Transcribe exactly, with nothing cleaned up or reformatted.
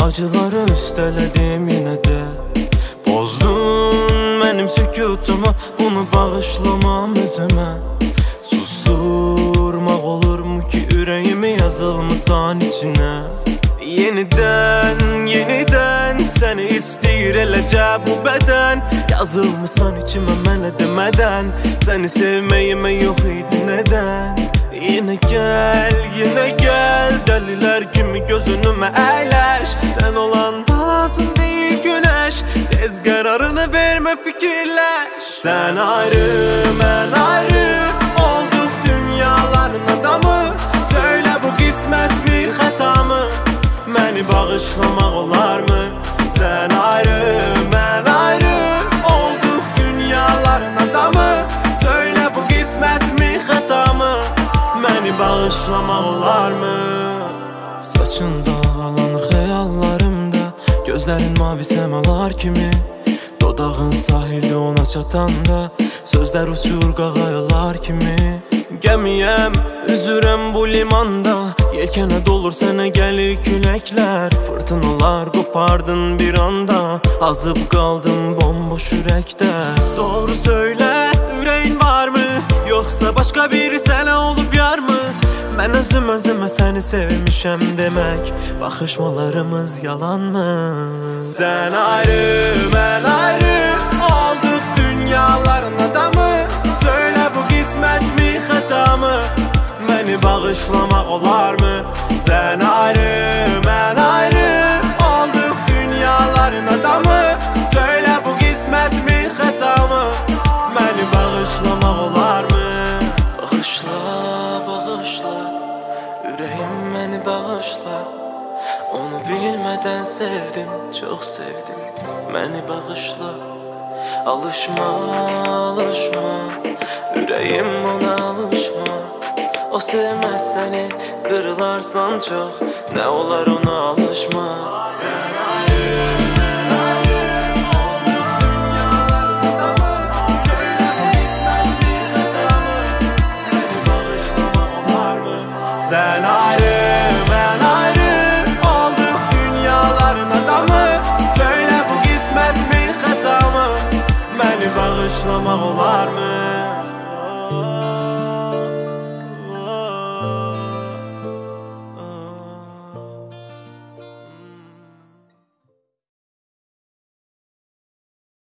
acıları üsteledim yine de. Bozdun benim sükutumu, bunu bağışlamam özüme. Susturmak olur mu ki yüreğimi yazılmışsan içine. Yeniden, yeniden seni isteyir eləcə bu beden. Yazılmışsan içime mənə demeden. Seni sevmeyime yok idi neden. Yine gel, yine gel, deliler kimi gözünüme eğleş. Sen olan da lazım değil güneş, tez kararını verme fikirleş. Sen ayrı, ben ayrı, olduk dünyaların adamı. Söyle bu kısmet mi, hata mı? Beni bağışlamak olar mı? Sen ayrı, ben ayrı, olduk dünyaların adamı. Söyle bu kısmet mi, hata mı? Beni bağışlamak olar mı? Saçın dağlanır xəyallarımda, gözlərin mavi semalar kimi. Dodağın sahili ona çatanda, sözlər uçur qağayalar kimi. Gəmiyəm, üzürəm bu limanda, yelkənə dolur sənə gəlir küləklər. Fırtınalar qopardın bir anda, azıb qaldım bomboş ürəkdə. Doğru söylə, ürəyin var mı? Yoxsa başqa biri sənə olub yar mı? Mən özüm özümə səni sevmişəm demək, baxışmalarımız yalan mı? Sən ayrı, mən ayrı, olduq dünyaların adamı. Söylə bu qismət mi, xəta mı? Məni bağışlamaq olar mı? Sən ayrı, mən ayrı, olduq dünyaların adamı. Söylə bu qismət mi, xəta mı? Məni bağışlamaq olar mı? Bağışla, bağışla, ürəyim məni bağışla. Onu bilmədən sevdim, çox sevdim, məni bağışla. Alışma, alışma, ürəyim ona alışma. O sevməz səni, qırılarsan çox, nə olar ona alışma. Sən ayrı, mən ayrı, olduq dünyaların adamı. Söylə bu qismət mi, xəta mı? Məni bağışlamaq olar mı? Sən ayrı, mən ayrı, olduq dünyaların adamı. Söylə bu qismət mi, xəta mı? Məni bağışlamaq